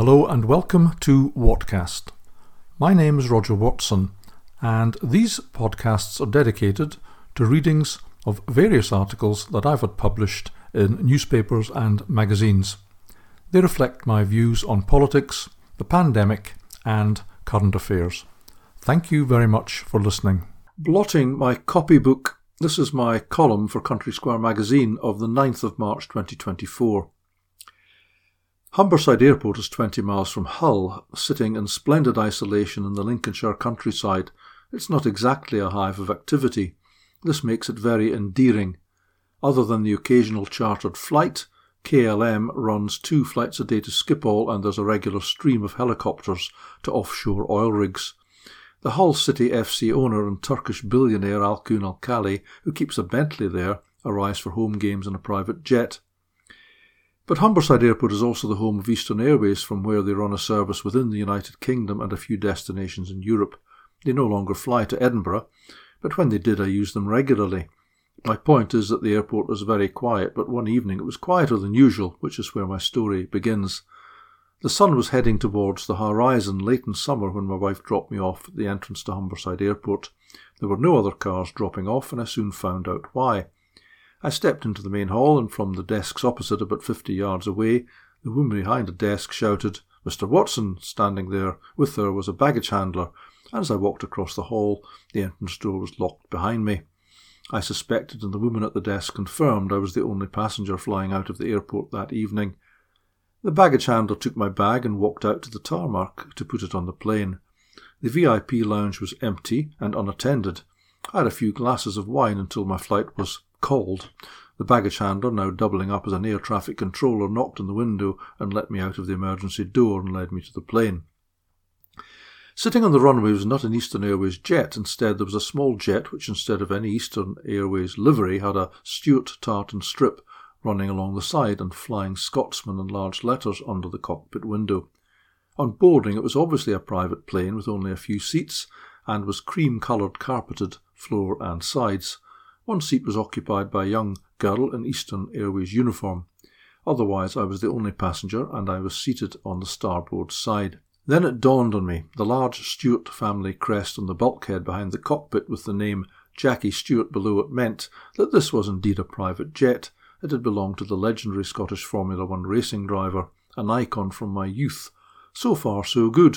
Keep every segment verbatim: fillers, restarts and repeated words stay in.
Hello and welcome to Whatcast. My name is Roger Watson, and these podcasts are dedicated to readings of various articles that I've had published in newspapers and magazines. They reflect my views on politics, the pandemic, and current affairs. Thank you very much for listening. Blotting my copybook, this is my column for Country Squire magazine of the ninth of March twenty twenty-four. Humberside Airport is twenty miles from Hull, sitting in splendid isolation in the Lincolnshire countryside. It's not exactly a hive of activity. This makes it very endearing. Other than the occasional chartered flight, K L M runs two flights a day to Schiphol, and there's a regular stream of helicopters to offshore oil rigs. The Hull City F C owner and Turkish billionaire Alkun Al-Khali, who keeps a Bentley there, arrives for home games in a private jet. But Humberside Airport is also the home of Eastern Airways, from where they run a service within the United Kingdom and a few destinations in Europe. They no longer fly to Edinburgh, but when they did I used them regularly. My point is that the airport was very quiet, but one evening it was quieter than usual, which is where my story begins. The sun was heading towards the horizon late in summer when my wife dropped me off at the entrance to Humberside Airport. There were no other cars dropping off, and I soon found out why. I stepped into the main hall, and from the desks opposite, about fifty yards away, the woman behind a desk shouted, "Mister Watson!" Standing there with her was a baggage handler, and as I walked across the hall, the entrance door was locked behind me. I suspected, and the woman at the desk confirmed, I was the only passenger flying out of the airport that evening. The baggage handler took my bag and walked out to the tarmac to put it on the plane. The V I P lounge was empty and unattended. I had a few glasses of wine until my flight was called. The baggage handler, now doubling up as an air traffic controller, knocked on the window and let me out of the emergency door and led me to the plane. Sitting on the runway was not an Eastern Airways jet. Instead, there was a small jet which, instead of any Eastern Airways livery, had a Stuart tartan strip running along the side and Flying Scotsman in large letters under the cockpit window. On boarding, it was obviously a private plane with only a few seats, and was cream-coloured carpeted floor and sides. One seat was occupied by a young girl in Eastern Airways uniform. Otherwise, I was the only passenger, and I was seated on the starboard side. Then it dawned on me, the large Stuart family crest on the bulkhead behind the cockpit with the name Jackie Stewart below it meant that this was indeed a private jet. It had belonged to the legendary Scottish Formula One racing driver, an icon from my youth. So far, so good.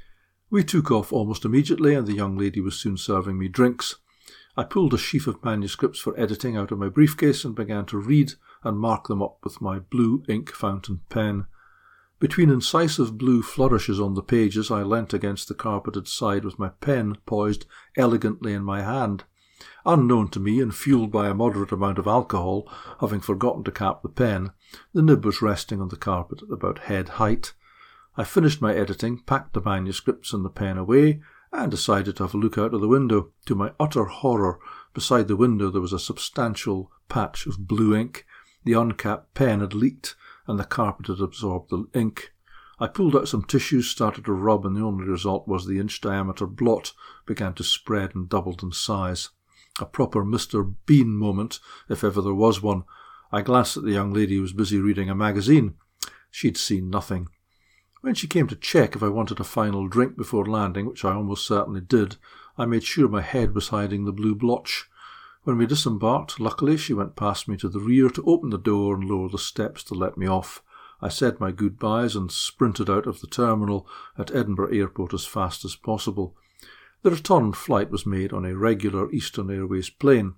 We took off almost immediately, and the young lady was soon serving me drinks. I pulled a sheaf of manuscripts for editing out of my briefcase and began to read and mark them up with my blue ink fountain pen. Between incisive blue flourishes on the pages, I leant against the carpeted side with my pen poised elegantly in my hand. Unknown to me, and fuelled by a moderate amount of alcohol, having forgotten to cap the pen, the nib was resting on the carpet at about head height. I finished my editing, packed the manuscripts and the pen away, and decided to have a look out of the window. To my utter horror, beside the window there was a substantial patch of blue ink. The uncapped pen had leaked, and the carpet had absorbed the ink. I pulled out some tissues, started to rub, and the only result was the inch-diameter blot began to spread and doubled in size. A proper Mister Bean moment, if ever there was one. I glanced at the young lady who was busy reading a magazine. She'd seen nothing. When she came to check if I wanted a final drink before landing, which I almost certainly did, I made sure my head was hiding the blue blotch. When we disembarked, luckily she went past me to the rear to open the door and lower the steps to let me off. I said my goodbyes and sprinted out of the terminal at Edinburgh Airport as fast as possible. The return flight was made on a regular Eastern Airways plane.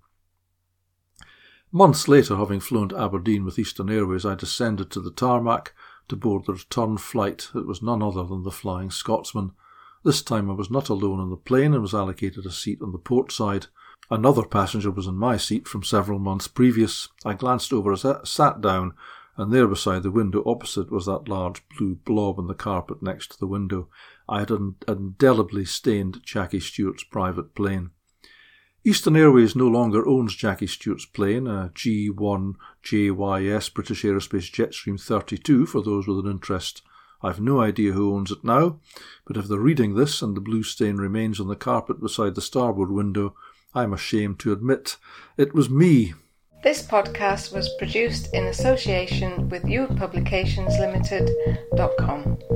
Months later, having flown to Aberdeen with Eastern Airways, I descended to the tarmac to board the return flight. It was none other than the Flying Scotsman. This time I was not alone on the plane and was allocated a seat on the port side. Another passenger was in my seat from several months previous. I glanced over as I sat down, and there beside the window opposite was that large blue blob on the carpet next to the window. I had indelibly stained Jackie Stewart's private plane. Eastern Airways no longer owns Jackie Stewart's plane, a G one J Y S British Aerospace Jetstream thirty-two, for those with an interest. I've no idea who owns it now, but if they're reading this and the blue stain remains on the carpet beside the starboard window, I'm ashamed to admit it was me. This podcast was produced in association with you publications limited dot com.